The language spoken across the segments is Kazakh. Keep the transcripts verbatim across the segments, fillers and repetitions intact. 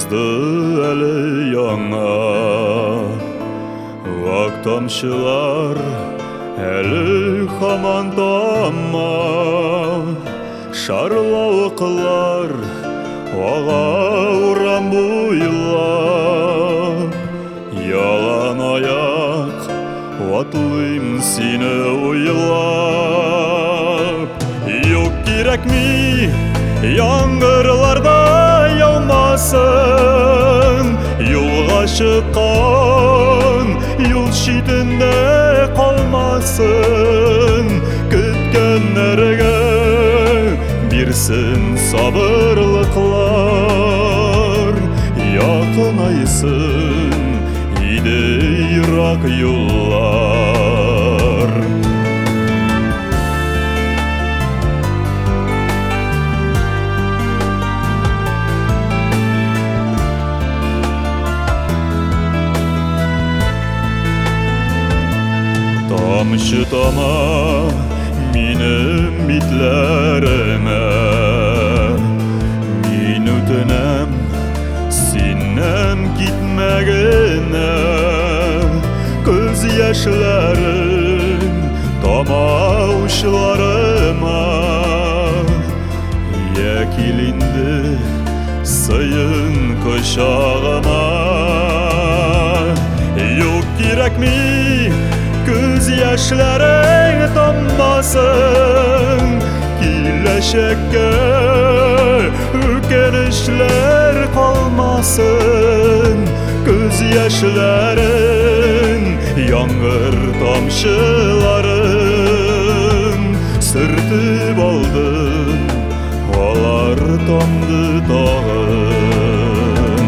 жазды әлі яңа. Ақ тамшылар әлі хаман тамма, шарлауықлар аға урам буйлап, ялан аяқ атлыйм сені ойлап. Yok керек ми яңғырларда яумасын, юлға шыққан юл шетінде қалмасын. Күткенлерге берсін сабырлықлар, яқынайсын иде ирақ юллар. Тамшы тама минем битләремә, мин үтенәм синнән китмәгенә. Күз яшьләрем тама учларыма, я кил инде сыйын кочагыма. Юк кирәкми күз яшьләрең таммасын, киләчәккә үкенечләр калмасын. Күз яшьләрең яңгыр тамчыларын сөртеп алды, алар тамды тагын.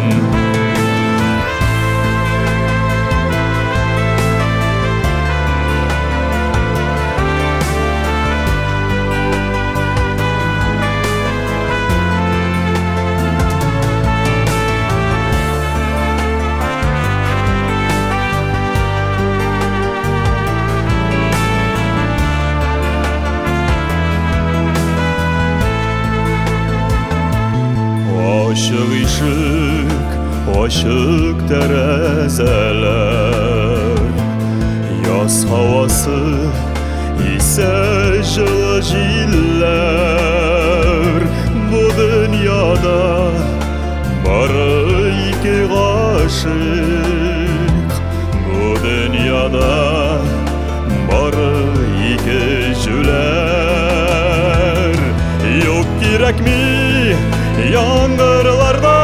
Açık ışık, açık terezeler, yaz havası ise жылы jiller. Bu dünyada bari iki aşık, bu dünyada bari iki jüler. Yok kirekmi яңғырларда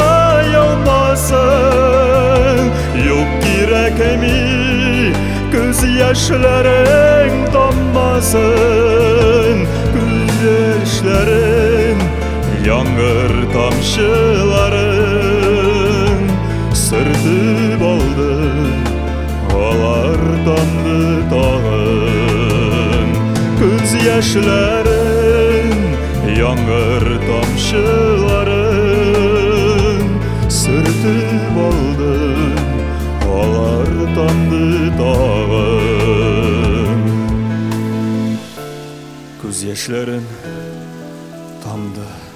яумасын, yok кирәкми күз яшьләрең таммасын. Күз яшьләрең яңгыр тамчыларын сөртеп алды, алар тамды тагын. Күз яшьләрең яңгыр тамчыларын сөртеп алды, алар тамды тагын. Күз яшьләрең тамды.